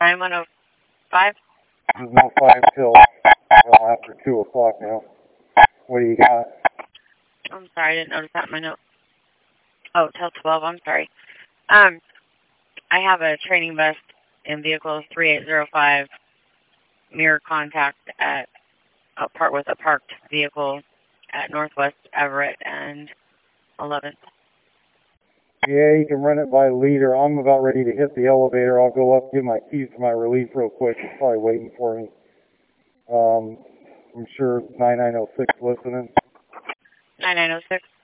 9105? There's no 5 till well, after 2 o'clock now. What do you got? I'm sorry, I didn't notice that in my note. Oh, till 12, I'm sorry. I have a training bus in vehicle 3805, mirror contact at with a parked vehicle at Northwest Everett and 11th. Yeah, you can run it by leader. I'm about ready to hit the elevator. I'll go up, give my keys to my relief real quick. He's probably waiting for me. I'm sure 9906 listening. 9906.